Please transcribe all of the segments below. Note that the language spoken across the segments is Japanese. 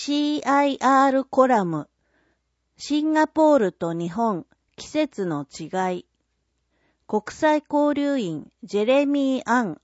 CIR コラム、シンガポールと日本、季節の違い。国際交流員、ジェレミー・アン。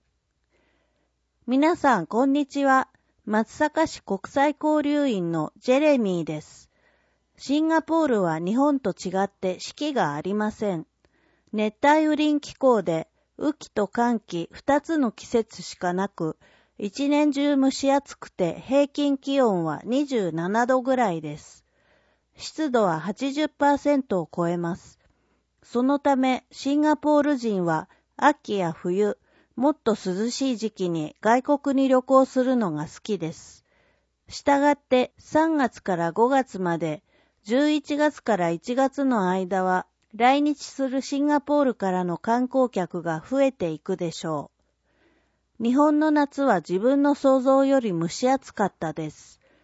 皆さん、こんにちは。松阪市国際交流員のジェレミーです。シンガポールは日本と違って四季がありません。熱帯雨林気候で、雨季と乾季2つの季節しかなく、一年中蒸し暑くて平均気温は27度ぐらいです。湿度は 80% を超えます。そのためシンガポール人は秋や冬、もっと涼しい時期に外国に旅行するのが好きです。したがって3月から5月まで11月から1月の間は来日するシンガポールからの観光客が増えていくでしょう。日本の夏は自分の想像より蒸し暑かったです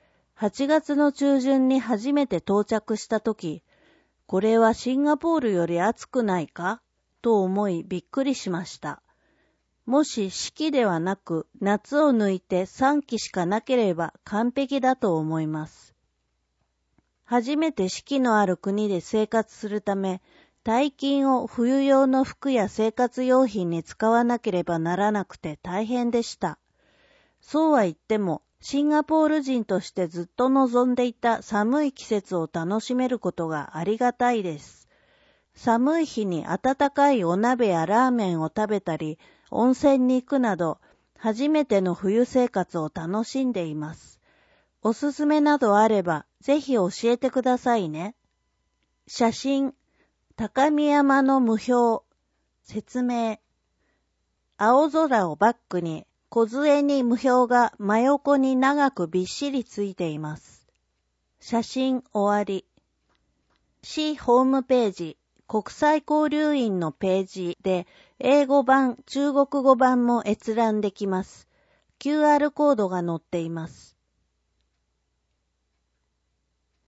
。8月の中旬に初めて到着したとき、これはシンガポールより暑くないかと思いびっくりしました。もし四季ではなく夏を抜いて3季しかなければ完璧だと思います。初めて四季のある国で生活するため、大金を冬用の服や生活用品に使わなければならなくて大変でした。そうは言っても、シンガポール人としてずっと望んでいた寒い季節を楽しめることがありがたいです。寒い日に温かいお鍋やラーメンを食べたり、温泉に行くなど、初めての冬生活を楽しんでいます。おすすめなどあれば、ぜひ教えてくださいね。写真、高見山の霧氷。説明。青空をバックに、梢に霧氷が真横に長くびっしりついています。写真終わり。市ホームページ、国際交流員のページで、英語版、中国語版も閲覧できます。QR コードが載っています。